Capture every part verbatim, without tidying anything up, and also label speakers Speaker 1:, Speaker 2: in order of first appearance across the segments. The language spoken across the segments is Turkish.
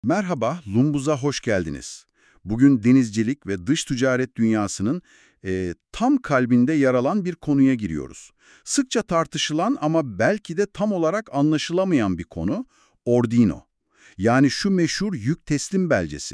Speaker 1: Merhaba, Lumbuz'a hoş geldiniz. Bugün denizcilik ve dış ticaret dünyasının e, tam kalbinde yer alan bir konuya giriyoruz. Sıkça tartışılan ama belki de tam olarak anlaşılamayan bir konu, Ordino. Yani şu meşhur yük teslim belgesi.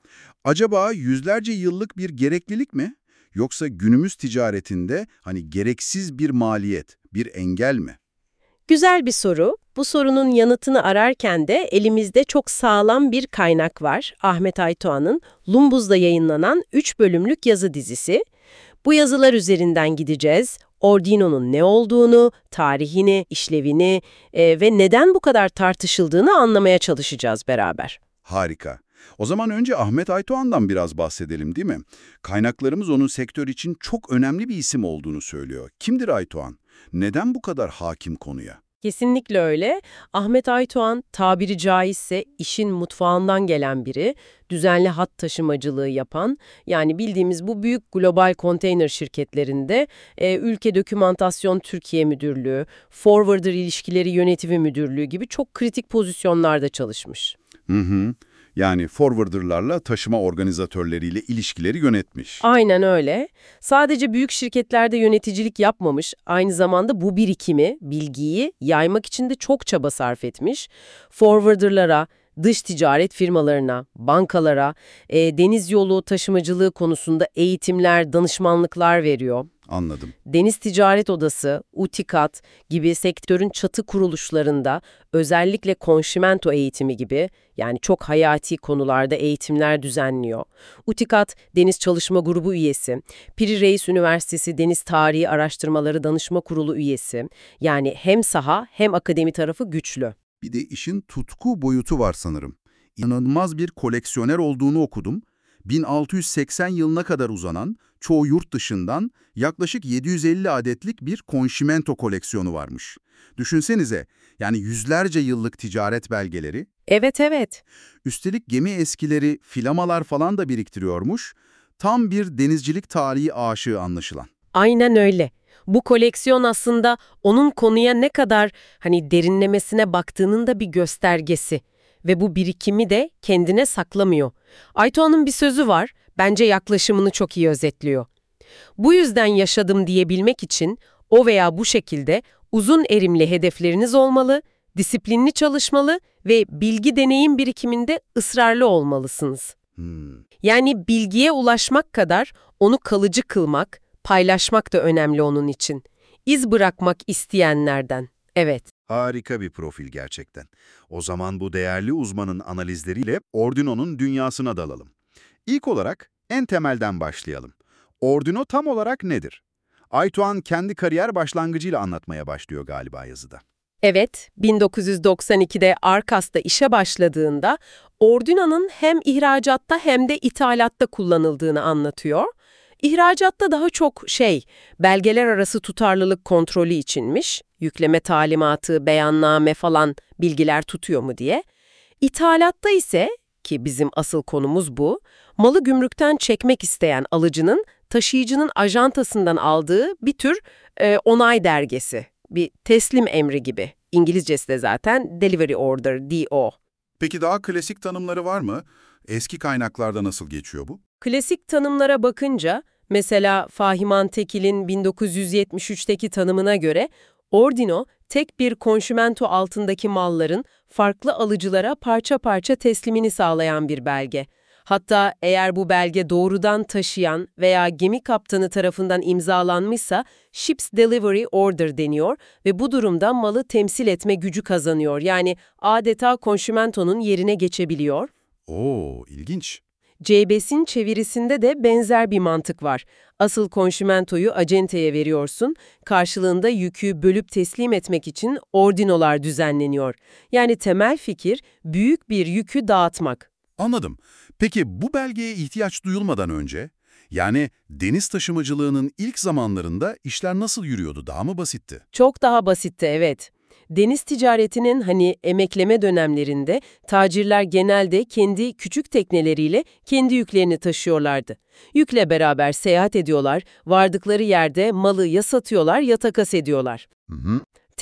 Speaker 1: Acaba yüzlerce yıllık bir gereklilik mi? Yoksa günümüz ticaretinde hani gereksiz bir maliyet, bir engel mi?
Speaker 2: Güzel bir soru. Bu sorunun yanıtını ararken de elimizde çok sağlam bir kaynak var. Ahmet Aydoğan'ın Lumbuz'da yayınlanan üç bölümlük yazı dizisi. Bu yazılar üzerinden gideceğiz. Ordino'nun ne olduğunu, tarihini, işlevini e, ve neden bu kadar tartışıldığını anlamaya çalışacağız beraber.
Speaker 1: Harika. O zaman önce Ahmet Aydoğan'dan biraz bahsedelim, değil mi? Kaynaklarımız onun sektör için çok önemli bir isim olduğunu söylüyor. Kimdir Aydoğan? Neden bu kadar hakim konuya?
Speaker 2: Kesinlikle öyle. Ahmet Aydoğan tabiri caizse işin mutfağından gelen biri, düzenli hat taşımacılığı yapan, yani bildiğimiz bu büyük global konteyner şirketlerinde e, Ülke Dokümantasyon Türkiye Müdürlüğü, Forwarder İlişkileri Yönetimi Müdürlüğü gibi çok kritik pozisyonlarda çalışmış.
Speaker 1: Hı hı. Yani forwarderlarla taşıma organizatörleriyle ilişkileri yönetmiş.
Speaker 2: Aynen öyle. Sadece büyük şirketlerde yöneticilik yapmamış, aynı zamanda bu birikimi, bilgiyi yaymak için de çok çaba sarf etmiş. Forwarderlara, dış ticaret firmalarına, bankalara, e, deniz yolu taşımacılığı konusunda eğitimler, danışmanlıklar veriyor.
Speaker 1: Anladım.
Speaker 2: Deniz Ticaret Odası, UTİKAD gibi sektörün çatı kuruluşlarında özellikle konşimento eğitimi gibi yani çok hayati konularda eğitimler düzenliyor. UTİKAD, Deniz Çalışma Grubu üyesi, Piri Reis Üniversitesi Deniz Tarihi Araştırmaları Danışma Kurulu üyesi, yani hem saha hem akademi tarafı güçlü.
Speaker 1: Bir de işin tutku boyutu var sanırım. İnanılmaz bir koleksiyoner olduğunu okudum. bin altı yüz seksen yılına kadar uzanan, çoğu yurt dışından yaklaşık yedi yüz elli adetlik bir konşimento koleksiyonu varmış. Düşünsenize, yani yüzlerce yıllık ticaret belgeleri,
Speaker 2: Evet evet.
Speaker 1: üstelik gemi eskileri, filamalar falan da biriktiriyormuş. Tam bir denizcilik tarihi aşığı anlaşılan.
Speaker 2: Aynen öyle. Bu koleksiyon aslında onun konuya ne kadar hani derinlemesine baktığının da bir göstergesi. Ve bu birikimi de kendine saklamıyor. Aydoğan'ın bir sözü var, bence yaklaşımını çok iyi özetliyor. Bu yüzden yaşadım diyebilmek için o veya bu şekilde uzun erimli hedefleriniz olmalı, disiplinli çalışmalı ve bilgi deneyim birikiminde ısrarlı olmalısınız.
Speaker 1: Hmm.
Speaker 2: Yani bilgiye ulaşmak kadar onu kalıcı kılmak, paylaşmak da önemli onun için. İz bırakmak isteyenlerden. Evet.
Speaker 1: Harika bir profil gerçekten. O zaman bu değerli uzmanın analizleriyle Ordino'nun dünyasına dalalım. İlk olarak en temelden başlayalım. Ordino tam olarak nedir? Aydoğan kendi kariyer başlangıcıyla anlatmaya başlıyor galiba yazıda.
Speaker 2: Evet, bin dokuz yüz doksan ikide Arcas'ta işe başladığında Ordino'nun hem ihracatta hem de ithalatta kullanıldığını anlatıyor. İhracatta daha çok şey, belgeler arası tutarlılık kontrolü içinmiş, yükleme talimatı, beyanname falan bilgiler tutuyor mu diye. İthalatta ise, ki bizim asıl konumuz bu, malı gümrükten çekmek isteyen alıcının taşıyıcının ajantasından aldığı bir tür e, onay dergesi, bir teslim emri gibi. İngilizcesi de zaten Delivery Order, D O.
Speaker 1: Peki daha klasik tanımları var mı? Eski kaynaklarda nasıl geçiyor bu?
Speaker 2: Klasik tanımlara bakınca, mesela Fahiman Tekil'in bin dokuz yüz yetmiş üçteki tanımına göre, Ordino, tek bir konşimento altındaki malların farklı alıcılara parça parça teslimini sağlayan bir belge. Hatta eğer bu belge doğrudan taşıyan veya gemi kaptanı tarafından imzalanmışsa Ships Delivery Order deniyor ve bu durumda malı temsil etme gücü kazanıyor. Yani adeta konşimentonun yerine geçebiliyor.
Speaker 1: Oo, ilginç.
Speaker 2: C B S'in çevirisinde de benzer bir mantık var. Asıl konşimentoyu acenteye veriyorsun, karşılığında yükü bölüp teslim etmek için ordinolar düzenleniyor. Yani temel fikir büyük bir yükü dağıtmak.
Speaker 1: Anladım. Peki bu belgeye ihtiyaç duyulmadan önce, yani deniz taşımacılığının ilk zamanlarında işler nasıl yürüyordu? Daha mı basitti?
Speaker 2: Çok daha basitti, evet. Deniz ticaretinin hani emekleme dönemlerinde tacirler genelde kendi küçük tekneleriyle kendi yüklerini taşıyorlardı. Yükle beraber seyahat ediyorlar, vardıkları yerde malı ya satıyorlar ya takas ediyorlar.
Speaker 1: Hı hı.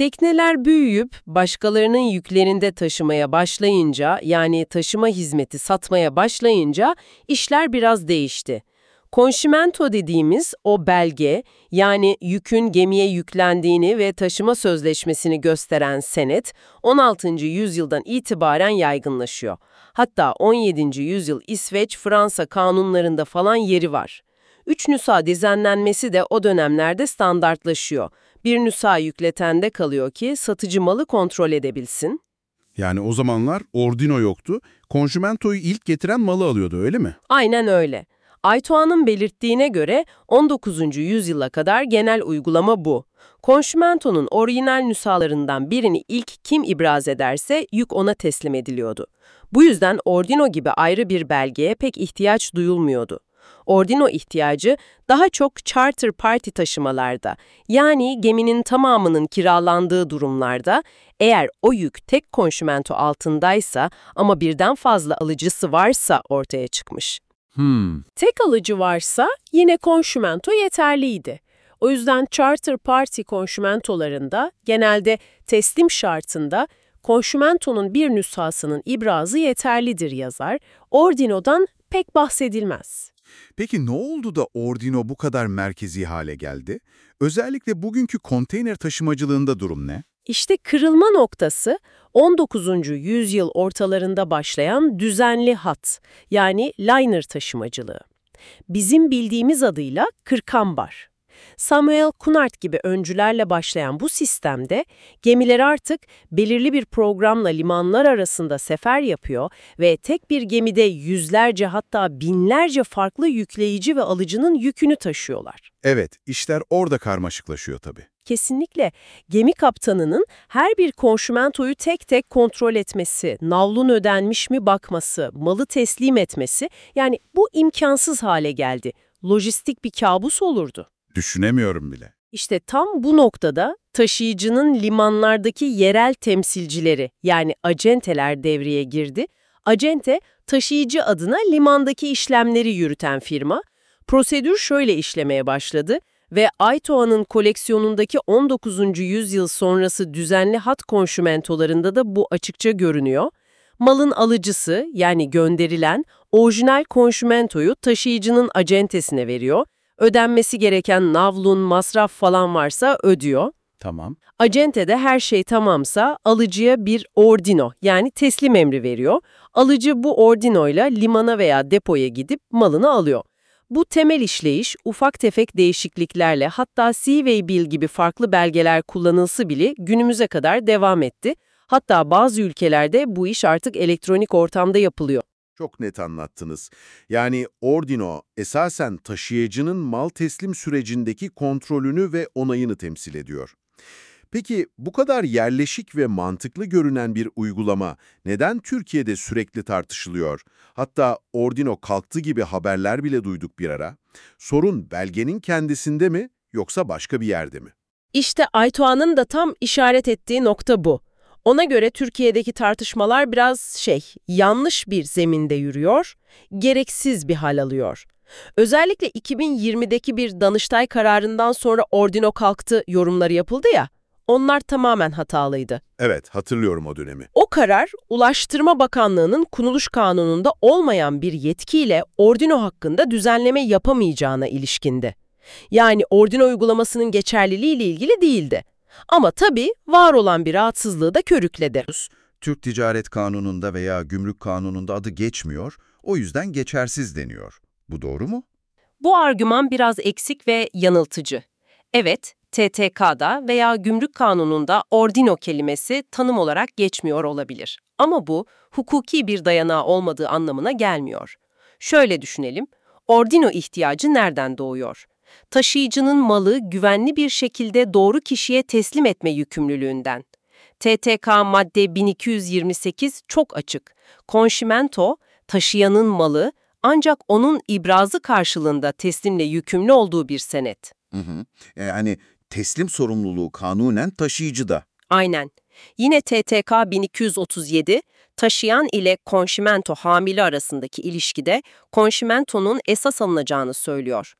Speaker 2: Tekneler büyüyüp başkalarının yüklerinde taşımaya başlayınca, yani taşıma hizmeti satmaya başlayınca işler biraz değişti. Konşimento dediğimiz o belge, yani yükün gemiye yüklendiğini ve taşıma sözleşmesini gösteren senet, on altıncı yüzyıldan itibaren yaygınlaşıyor. Hatta on yedinci yüzyıl İsveç-Fransa kanunlarında falan yeri var. Üç nüsha düzenlenmesi de o dönemlerde standartlaşıyor. Bir nüsha yükletende kalıyor ki satıcı malı kontrol edebilsin.
Speaker 3: Yani o zamanlar ordino yoktu. Konşimentoyu ilk getiren malı alıyordu, öyle mi?
Speaker 2: Aynen öyle. Aytoğan'ın belirttiğine göre on dokuzuncu yüzyıla kadar genel uygulama bu. Konşimento'nun orijinal nüshalarından birini ilk kim ibraz ederse yük ona teslim ediliyordu. Bu yüzden ordino gibi ayrı bir belgeye pek ihtiyaç duyulmuyordu. Ordino ihtiyacı daha çok charter party taşımalarda, yani geminin tamamının kiralandığı durumlarda, eğer o yük tek konşimento altındaysa ama birden fazla alıcısı varsa ortaya çıkmış.
Speaker 1: Hmm.
Speaker 2: Tek alıcı varsa yine konşimento yeterliydi. O yüzden charter party konşimentolarında genelde teslim şartında konşimentonun bir nüshasının ibrazı yeterlidir yazar, ordinodan pek bahsedilmez.
Speaker 1: Peki ne oldu da ordino bu kadar merkezi hale geldi? Özellikle bugünkü konteyner taşımacılığında durum ne?
Speaker 2: İşte kırılma noktası on dokuzuncu yüzyıl ortalarında başlayan düzenli hat, yani liner taşımacılığı. Bizim bildiğimiz adıyla kırkambar. Samuel Cunard gibi öncülerle başlayan bu sistemde gemiler artık belirli bir programla limanlar arasında sefer yapıyor ve tek bir gemide yüzlerce hatta binlerce farklı yükleyici ve alıcının yükünü taşıyorlar.
Speaker 1: Evet, işler orada karmaşıklaşıyor tabii.
Speaker 2: Kesinlikle gemi kaptanının her bir konşimentoyu tek tek kontrol etmesi, navlun ödenmiş mi bakması, malı teslim etmesi, yani bu imkansız hale geldi. Lojistik bir kabus olurdu.
Speaker 1: Düşünemiyorum bile.
Speaker 2: İşte tam bu noktada taşıyıcının limanlardaki yerel temsilcileri, yani acenteler devreye girdi. Acente, taşıyıcı adına limandaki işlemleri yürüten firma. Prosedür şöyle işlemeye başladı ve Aytoğan'ın koleksiyonundaki on dokuzuncu yüzyıl sonrası düzenli hat konşimentolarında da bu açıkça görünüyor. Malın alıcısı, yani gönderilen, orijinal konşimentoyu taşıyıcının acentesine veriyor. Ödenmesi gereken navlun, masraf falan varsa ödüyor.
Speaker 1: Tamam.
Speaker 2: Acentede her şey tamamsa alıcıya bir ordino, yani teslim emri veriyor. Alıcı bu ordinoyla limana veya depoya gidip malını alıyor. Bu temel işleyiş ufak tefek değişikliklerle, hatta Seaway Bill gibi farklı belgeler kullanılsa bile günümüze kadar devam etti. Hatta bazı ülkelerde bu iş artık elektronik ortamda yapılıyor.
Speaker 1: Çok net anlattınız. Yani ordino esasen taşıyıcının mal teslim sürecindeki kontrolünü ve onayını temsil ediyor. Peki bu kadar yerleşik ve mantıklı görünen bir uygulama neden Türkiye'de sürekli tartışılıyor? Hatta ordino kalktı gibi haberler bile duyduk bir ara. Sorun belgenin kendisinde mi yoksa başka bir yerde mi?
Speaker 2: İşte Aytoğan'ın da tam işaret ettiği nokta bu. Ona göre Türkiye'deki tartışmalar biraz şey, yanlış bir zeminde yürüyor, gereksiz bir hal alıyor. Özellikle iki bin yirmideki bir Danıştay kararından sonra ordino kalktı yorumları yapıldı ya, onlar tamamen hatalıydı.
Speaker 1: Evet, hatırlıyorum o dönemi.
Speaker 2: O karar, Ulaştırma Bakanlığı'nın Kuruluş Kanunu'nda olmayan bir yetkiyle ordino hakkında düzenleme yapamayacağına ilişkindi. Yani ordino uygulamasının geçerliliği ile ilgili değildi. Ama tabii var olan bir rahatsızlığı da körükledi.
Speaker 4: Türk Ticaret Kanunu'nda veya Gümrük Kanunu'nda adı geçmiyor, o yüzden geçersiz deniyor. Bu doğru mu?
Speaker 2: Bu argüman biraz eksik ve yanıltıcı. Evet, T T K'da veya Gümrük Kanunu'nda ordino kelimesi tanım olarak geçmiyor olabilir. Ama bu, hukuki bir dayanağı olmadığı anlamına gelmiyor. Şöyle düşünelim, ordino ihtiyacı nereden doğuyor? Taşıyıcının malı güvenli bir şekilde doğru kişiye teslim etme yükümlülüğünden. T T K madde bin iki yüz yirmi sekiz çok açık. Konşimento, taşıyanın malı ancak onun ibrazı karşılığında teslimle yükümlü olduğu bir senet.
Speaker 4: Hı hı. Yani teslim sorumluluğu kanunen taşıyıcıda.
Speaker 2: Aynen. Yine T T K bin iki yüz otuz yedi, taşıyan ile konşimento hamile arasındaki ilişkide konşimentonun esas alınacağını söylüyor.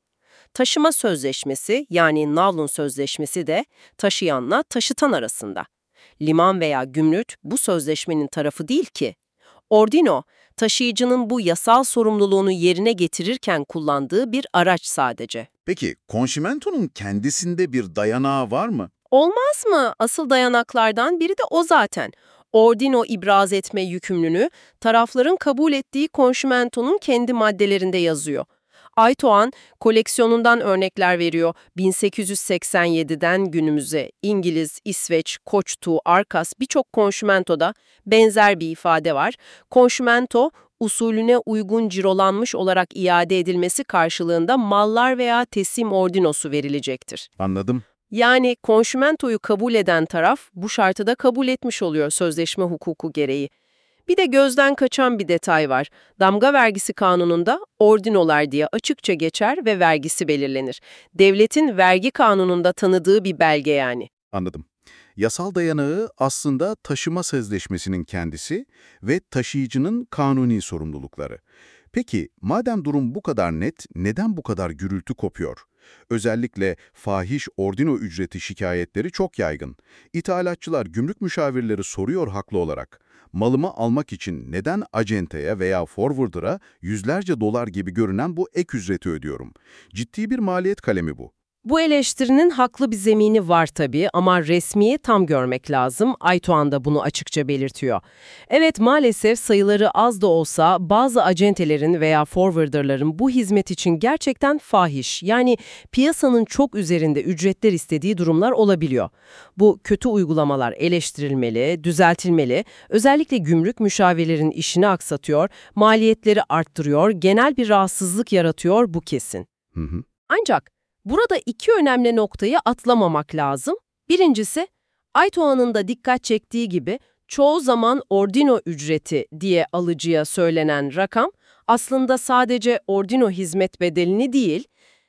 Speaker 5: Taşıma sözleşmesi yani navlun sözleşmesi de taşıyanla taşıtan arasında. Liman veya gümrük bu sözleşmenin tarafı değil ki. Ordino, taşıyıcının bu yasal sorumluluğunu yerine getirirken kullandığı bir araç sadece.
Speaker 1: Peki, konşimentonun kendisinde bir dayanağı var mı?
Speaker 5: Olmaz mı? Asıl dayanaklardan biri de o zaten. Ordino ibraz etme yükümlülüğü tarafların kabul ettiği konşimentonun kendi maddelerinde yazıyor. Aytoğan koleksiyonundan örnekler veriyor. bin sekiz yüz seksen yediden günümüze İngiliz, İsveç, Koçtu, Arkas birçok konşimentoda benzer bir ifade var. Konşimento, usulüne uygun cirolanmış olarak iade edilmesi karşılığında mallar veya teslim ordinosu verilecektir.
Speaker 1: Anladım.
Speaker 5: Yani konşimentoyu kabul eden taraf bu şartı da kabul etmiş oluyor sözleşme hukuku gereği. Bir de gözden kaçan bir detay var. Damga vergisi kanununda ordinolar diye açıkça geçer ve vergisi belirlenir. Devletin vergi kanununda tanıdığı bir belge yani.
Speaker 3: Anladım. Yasal dayanağı aslında taşıma sözleşmesinin kendisi ve taşıyıcının kanuni sorumlulukları. Peki, madem durum bu kadar net, neden bu kadar gürültü kopuyor? Özellikle fahiş ordino ücreti şikayetleri çok yaygın. İthalatçılar, gümrük müşavirleri soruyor haklı olarak. Malımı almak için neden acenteye veya forwarder'a yüzlerce dolar gibi görünen bu ek ücreti ödüyorum? Ciddi bir maliyet kalemi bu.
Speaker 2: Bu eleştirinin haklı bir zemini var tabii ama resmiye tam görmek lazım. Aytoğan da bunu açıkça belirtiyor. Evet, maalesef sayıları az da olsa bazı acentelerin veya forwarderların bu hizmet için gerçekten fahiş, yani piyasanın çok üzerinde ücretler istediği durumlar olabiliyor. Bu kötü uygulamalar eleştirilmeli, düzeltilmeli, özellikle gümrük müşavirlerin işini aksatıyor, maliyetleri arttırıyor, genel bir rahatsızlık yaratıyor, bu kesin.
Speaker 3: Hı hı.
Speaker 2: Ancak burada iki önemli noktayı atlamamak lazım. Birincisi, Aytoğan'ın da dikkat çektiği gibi çoğu zaman ordino ücreti diye alıcıya söylenen rakam aslında sadece ordino hizmet bedelini değil,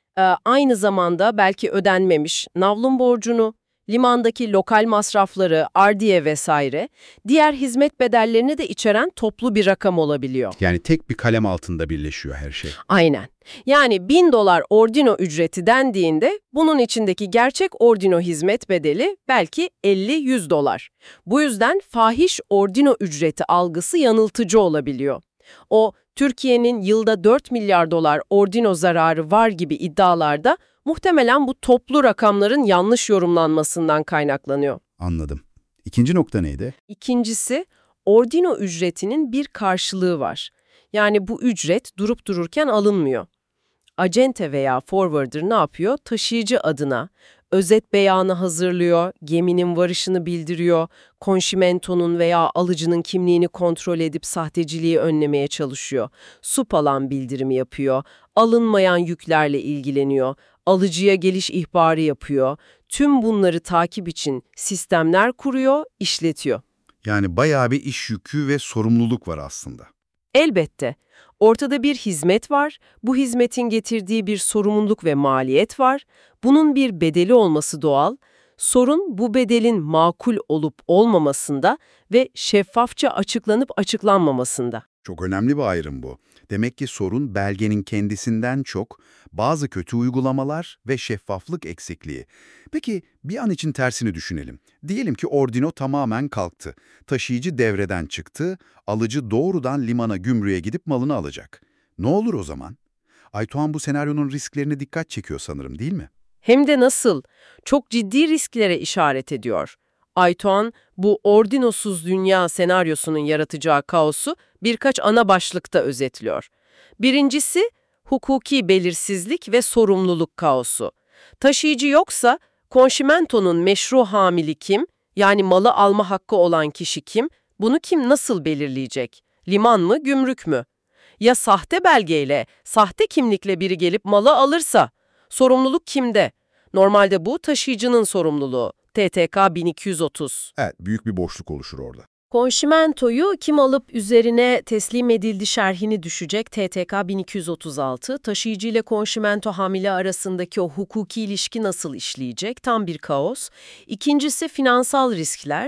Speaker 2: aynı zamanda belki ödenmemiş navlun borcunu, limandaki lokal masrafları, ardiye vesaire, diğer hizmet bedellerini de içeren toplu bir rakam olabiliyor.
Speaker 3: Yani tek bir kalem altında birleşiyor her şey.
Speaker 2: Aynen. Yani bin dolar ordino ücreti dendiğinde bunun içindeki gerçek ordino hizmet bedeli belki elli yüz dolar. Bu yüzden fahiş ordino ücreti algısı yanıltıcı olabiliyor. O, Türkiye'nin yılda dört milyar dolar ordino zararı var gibi iddialarda muhtemelen bu toplu rakamların yanlış yorumlanmasından kaynaklanıyor.
Speaker 3: Anladım. İkinci nokta neydi?
Speaker 2: İkincisi, ordino ücretinin bir karşılığı var. Yani bu ücret durup dururken alınmıyor. Acente veya forwarder ne yapıyor? Taşıyıcı adına özet beyanı hazırlıyor, geminin varışını bildiriyor, konşimentonun veya alıcının kimliğini kontrol edip sahteciliği önlemeye çalışıyor. Sup alan bildirimi yapıyor, alınmayan yüklerle ilgileniyor, alıcıya geliş ihbarı yapıyor. Tüm bunları takip için sistemler kuruyor, işletiyor.
Speaker 3: Yani bayağı bir iş yükü ve sorumluluk var aslında.
Speaker 2: Elbette. Ortada bir hizmet var, bu hizmetin getirdiği bir sorumluluk ve maliyet var. Bunun bir bedeli olması doğal. Sorun bu bedelin makul olup olmamasında ve şeffafça açıklanıp açıklanmamasında.
Speaker 3: Çok önemli bir ayrım bu. Demek ki sorun belgenin kendisinden çok bazı kötü uygulamalar ve şeffaflık eksikliği. Peki bir an için tersini düşünelim. Diyelim ki ordino tamamen kalktı. Taşıyıcı devreden çıktı, alıcı doğrudan limana, gümrüğe gidip malını alacak. Ne olur o zaman? Aytoğan bu senaryonun risklerine dikkat çekiyor sanırım, değil mi?
Speaker 2: Hem de nasıl? Çok ciddi risklere işaret ediyor. Aytoğan, bu ordinosuz dünya senaryosunun yaratacağı kaosu birkaç ana başlıkta özetliyor. Birincisi, hukuki belirsizlik ve sorumluluk kaosu. Taşıyıcı yoksa, konşimentonun meşru hamili kim, yani malı alma hakkı olan kişi kim, bunu kim nasıl belirleyecek? Liman mı, gümrük mü? Ya sahte belgeyle, sahte kimlikle biri gelip malı alırsa, sorumluluk kimde? Normalde bu taşıyıcının sorumluluğu. T T K bin iki yüz otuz.
Speaker 3: Evet, büyük bir boşluk oluşur orada.
Speaker 2: Konşimentoyu kim alıp üzerine teslim edildi şerhini düşecek T T K bin iki yüz otuz altı, taşıyıcı ile konşimento hamile arasındaki o hukuki ilişki nasıl işleyecek? Tam bir kaos. İkincisi finansal riskler.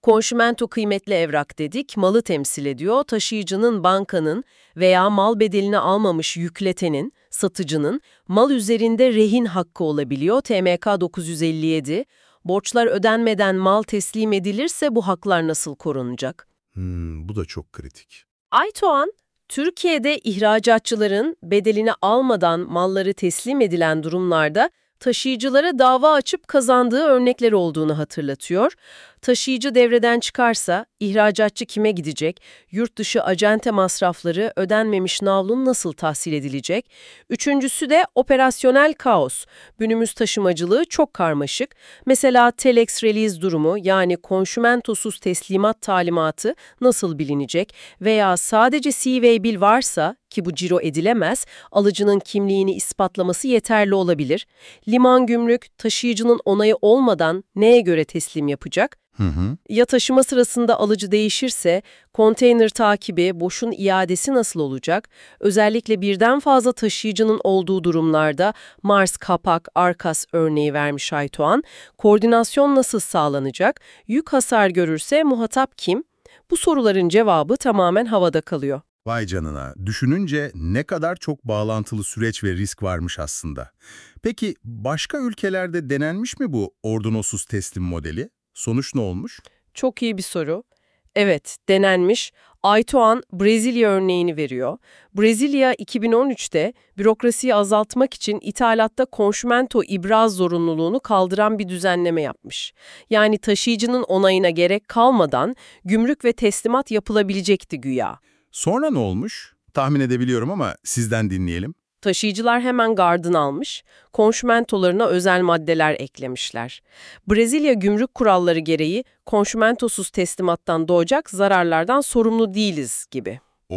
Speaker 5: Konşimento kıymetli evrak dedik, malı temsil ediyor. Taşıyıcının, bankanın veya mal bedelini almamış yükletenin, satıcının mal üzerinde rehin hakkı olabiliyor. T M K dokuz yüz elli yedi. Borçlar ödenmeden mal teslim edilirse bu haklar nasıl korunacak?
Speaker 3: Hmm, bu da çok kritik.
Speaker 5: Aydoğan, Türkiye'de ihracatçıların bedelini almadan malları teslim edilen durumlarda taşıyıcılara dava açıp kazandığı örnekler olduğunu hatırlatıyor. Taşıyıcı devreden çıkarsa ihracatçı kime gidecek? Yurt dışı acente masrafları, ödenmemiş navlun nasıl tahsil edilecek? Üçüncüsü de operasyonel kaos. Günümüz taşımacılığı çok karmaşık. Mesela telex release durumu, yani konşimentosuz teslimat talimatı nasıl bilinecek? Veya sadece C-way bill varsa, ki bu ciro edilemez, alıcının kimliğini ispatlaması yeterli olabilir. Liman gümrük, taşıyıcının onayı olmadan neye göre teslim yapacak?
Speaker 3: Hı hı.
Speaker 5: Ya taşıma sırasında alıcı değişirse, konteyner takibi, boşun iadesi nasıl olacak? Özellikle birden fazla taşıyıcının olduğu durumlarda Mars, Kapak, Arkas örneği vermiş Aydoğan. Koordinasyon nasıl sağlanacak? Yük hasar görürse muhatap kim? Bu soruların cevabı tamamen havada kalıyor.
Speaker 6: Vay canına, düşününce ne kadar çok bağlantılı süreç ve risk varmış aslında. Peki başka ülkelerde denenmiş mi bu ordinosuz teslim modeli? Sonuç ne olmuş?
Speaker 5: Çok iyi bir soru. Evet, denenmiş. Aydoğan Brezilya örneğini veriyor. Brezilya iki bin on üçte bürokrasiyi azaltmak için ithalatta konşimento ibraz zorunluluğunu kaldıran bir düzenleme yapmış. Yani taşıyıcının onayına gerek kalmadan gümrük ve teslimat yapılabilecekti güya.
Speaker 6: Sonra ne olmuş? Tahmin edebiliyorum ama sizden dinleyelim.
Speaker 5: Taşıyıcılar hemen gardını almış, konşimentolarına özel maddeler eklemişler. Brezilya gümrük kuralları gereği konşimentosuz teslimattan doğacak zararlardan sorumlu değiliz gibi.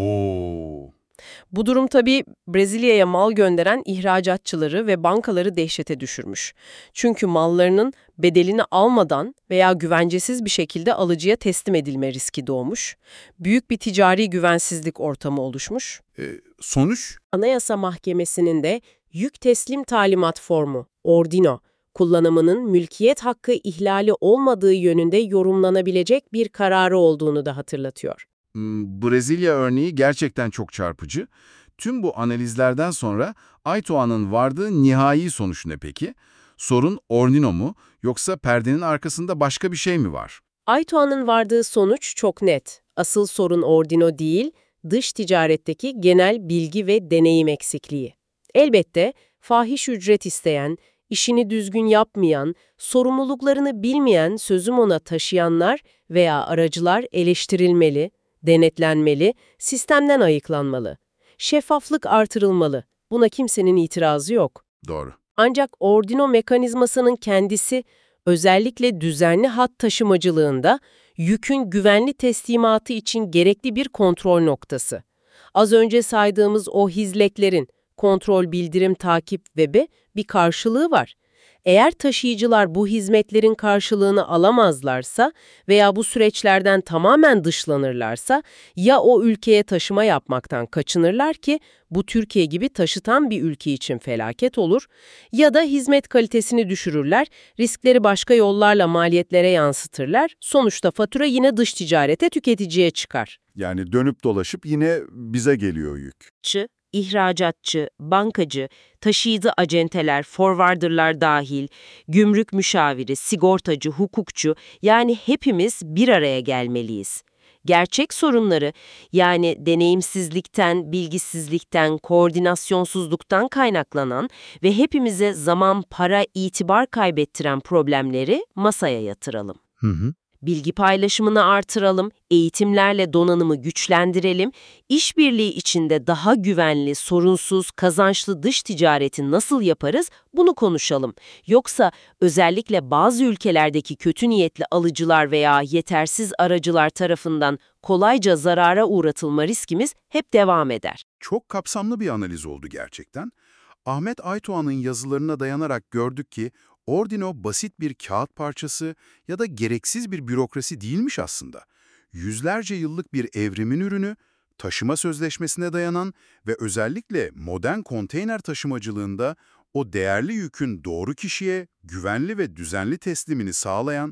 Speaker 6: Oo.
Speaker 5: Bu durum tabii Brezilya'ya mal gönderen ihracatçıları ve bankaları dehşete düşürmüş. Çünkü mallarının bedelini almadan veya güvencesiz bir şekilde alıcıya teslim edilme riski doğmuş. Büyük bir ticari güvensizlik ortamı oluşmuş.
Speaker 6: E, sonuç?
Speaker 5: Anayasa Mahkemesi'nin de yük teslim talimat formu, ordino, kullanımının mülkiyet hakkı ihlali olmadığı yönünde yorumlanabilecek bir kararı olduğunu da hatırlatıyor.
Speaker 1: Hmm, Brezilya örneği gerçekten çok çarpıcı. Tüm bu analizlerden sonra Aydoğan'ın vardığı nihai sonuç ne peki? Sorun ordino mu yoksa perdenin arkasında başka bir şey mi var?
Speaker 5: Aydoğan'ın vardığı sonuç çok net. Asıl sorun ordino değil, dış ticaretteki genel bilgi ve deneyim eksikliği. Elbette fahiş ücret isteyen, işini düzgün yapmayan, sorumluluklarını bilmeyen sözüm ona taşıyanlar veya aracılar eleştirilmeli, denetlenmeli, sistemden ayıklanmalı. Şeffaflık artırılmalı. Buna kimsenin itirazı yok.
Speaker 1: Doğru.
Speaker 5: Ancak ordino mekanizmasının kendisi özellikle düzenli hat taşımacılığında yükün güvenli teslimatı için gerekli bir kontrol noktası. Az önce saydığımız o hizleklerin kontrol, bildirim, takip web'e bir karşılığı var. Eğer taşıyıcılar bu hizmetlerin karşılığını alamazlarsa veya bu süreçlerden tamamen dışlanırlarsa ya o ülkeye taşıma yapmaktan kaçınırlar ki bu Türkiye gibi taşıtan bir ülke için felaket olur ya da hizmet kalitesini düşürürler, riskleri başka yollarla maliyetlere yansıtırlar, sonuçta fatura yine dış ticarete, tüketiciye çıkar.
Speaker 3: Yani dönüp dolaşıp yine bize geliyor yük.
Speaker 5: Çı, ihracatçı, bankacı, taşıyıcı acenteler, forwarderlar dahil, gümrük müşaviri, sigortacı, hukukçu, yani hepimiz bir araya gelmeliyiz. Gerçek sorunları, yani deneyimsizlikten, bilgisizlikten, koordinasyonsuzluktan kaynaklanan ve hepimize zaman, para, itibar kaybettiren problemleri masaya yatıralım.
Speaker 6: Hı hı.
Speaker 5: Bilgi paylaşımını artıralım, eğitimlerle donanımı güçlendirelim, işbirliği içinde daha güvenli, sorunsuz, kazançlı dış ticareti nasıl yaparız bunu konuşalım. Yoksa özellikle bazı ülkelerdeki kötü niyetli alıcılar veya yetersiz aracılar tarafından kolayca zarara uğratılma riskimiz hep devam eder.
Speaker 1: Çok kapsamlı bir analiz oldu gerçekten. Ahmet Aydoğan'ın yazılarına dayanarak gördük ki ordino basit bir kağıt parçası ya da gereksiz bir bürokrasi değilmiş aslında. Yüzlerce yıllık bir evrimin ürünü, taşıma sözleşmesine dayanan ve özellikle modern konteyner taşımacılığında o değerli yükün doğru kişiye güvenli ve düzenli teslimini sağlayan,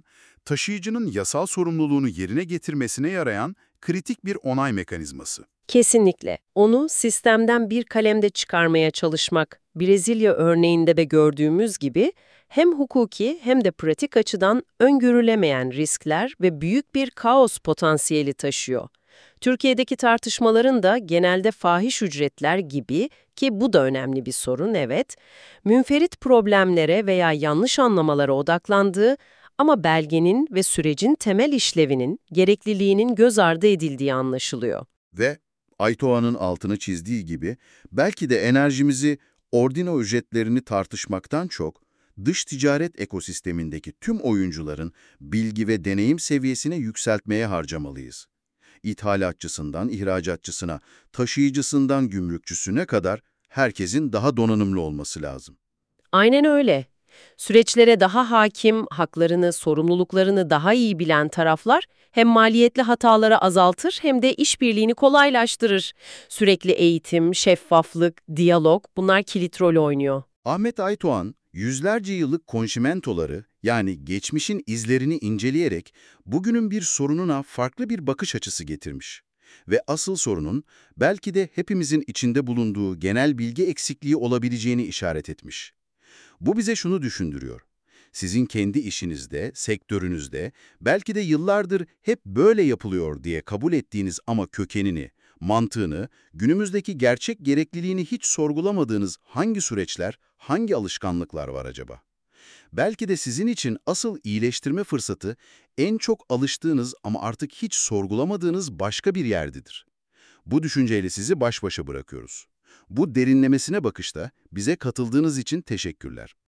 Speaker 3: taşıyıcının yasal sorumluluğunu yerine getirmesine yarayan kritik bir onay mekanizması.
Speaker 5: Kesinlikle. Onu sistemden bir kalemde çıkarmaya çalışmak, Brezilya örneğinde de gördüğümüz gibi hem hukuki hem de pratik açıdan öngörülemeyen riskler ve büyük bir kaos potansiyeli taşıyor. Türkiye'deki tartışmaların da genelde fahiş ücretler gibi, ki bu da önemli bir sorun, evet, münferit problemlere veya yanlış anlamalara odaklandığı ama belgenin ve sürecin temel işlevinin, gerekliliğinin göz ardı edildiği anlaşılıyor.
Speaker 3: Ve Aytoğan'ın altını çizdiği gibi belki de enerjimizi ordino ücretlerini tartışmaktan çok dış ticaret ekosistemindeki tüm oyuncuların bilgi ve deneyim seviyesini yükseltmeye harcamalıyız. İthalatçısından ihracatçısına, taşıyıcısından gümrükçüsüne kadar herkesin daha donanımlı olması lazım.
Speaker 5: Aynen öyle. Süreçlere daha hakim, haklarını, sorumluluklarını daha iyi bilen taraflar hem maliyetli hataları azaltır hem de işbirliğini kolaylaştırır. Sürekli eğitim, şeffaflık, diyalog, bunlar kilit rol oynuyor.
Speaker 3: Ahmet Aytoğan, yüzlerce yıllık konşimentoları, yani geçmişin izlerini inceleyerek bugünün bir sorununa farklı bir bakış açısı getirmiş. Ve asıl sorunun belki de hepimizin içinde bulunduğu genel bilgi eksikliği olabileceğini işaret etmiş. Bu bize şunu düşündürüyor. Sizin kendi işinizde, sektörünüzde, belki de yıllardır hep böyle yapılıyor diye kabul ettiğiniz ama kökenini, mantığını, günümüzdeki gerçek gerekliliğini hiç sorgulamadığınız hangi süreçler, hangi alışkanlıklar var acaba? Belki de sizin için asıl iyileştirme fırsatı en çok alıştığınız ama artık hiç sorgulamadığınız başka bir yerdedir. Bu düşünceyle sizi baş başa bırakıyoruz. Bu derinlemesine bakışta bize katıldığınız için teşekkürler.